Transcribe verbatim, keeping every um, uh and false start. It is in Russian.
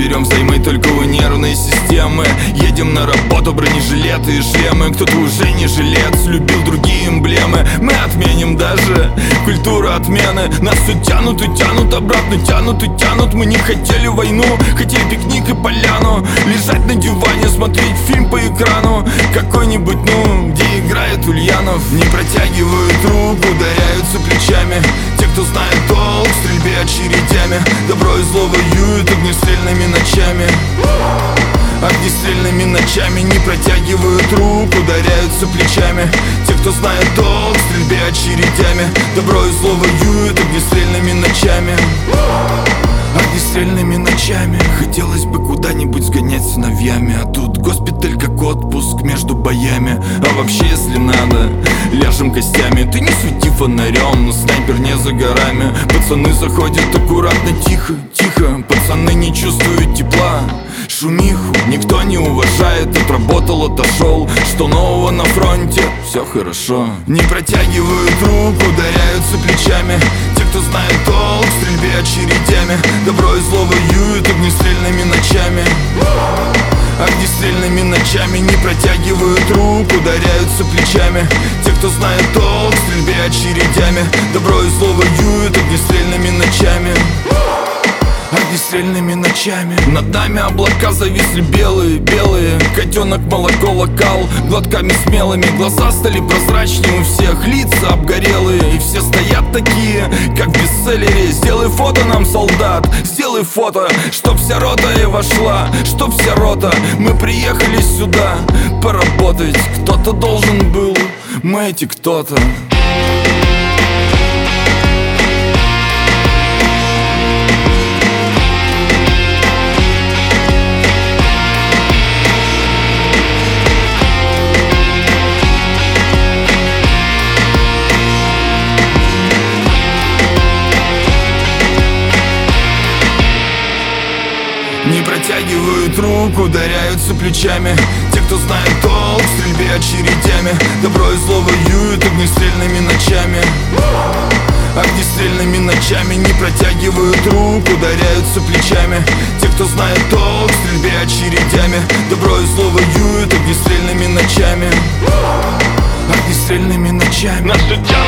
берем взаймы только у нервной системы. Едем на работу, бронежилеты и шлемы. Кто-то уже не жилец, любил другие эмблемы. Мы отменим даже культуру отмены. Нас все тянут и тянут, обратно тянут и тянут. Мы не хотели войну, хотели пикник и поляну. Лежать на диване, смотреть фильм по экрану какой-нибудь, ну, где играет Ульянов. Не протягивают руку, ударяются плечами те, кто знает толк в стрельбе очередями. Добро и зло воюют огнестрельными ночами. Огнестрельными ночами не протягивают руку, ударяются плечами те, кто знает толк в стрельбе очередями. Добро и зло воюют огнестрельными ночами. Огнестрельными ночами. Хотелось бы куда-нибудь сгонять с сыновьями, а тут госпиталь как отпуск между боями. А вообще, если надо, ляжем костями. Ты не свети фонарем, но снайпер не за горами. Пацаны заходят аккуратно, тихо, тихо. Пацаны не чувствуют тепла, шумиху никто не уважает. Отработал, отошел, что нового на фронте? Все хорошо. Не протягивают руку, ударяются плечами те, кто знает толк в стрельбе очередями. Добро и зло воюют огнестрельными ночами. Огнестрельными ночами не протягивают руку, ударяются плечами те, кто знает толк в стрельбе очередями. Добро и зло воюют огнестрельными ночами. Огнестрельными ночами. Над нами облака зависли белые, белые. Котенок молоко локал глотками смелыми. Глаза стали прозрачнее у всех, лица обгорелые. И все стоят такие, как в бестселлере. Сделай фото нам, солдат, сделай фото, чтоб вся рота и вошла, чтоб вся рота. Мы приехали сюда поработать. Кто-то должен был, мы эти кто-то. Не протягивают руку, ударяются плечами те, кто знает толк в стрельбе очередями. Добро и зло воюют огнестрельными ночами. Огнестрельными ночами не протягивают руку, ударяются плечами те, кто знает толк в стрельбе очередями. Добро и зло воюют огнестрельными ночами. Огнестрельными ночами. Нас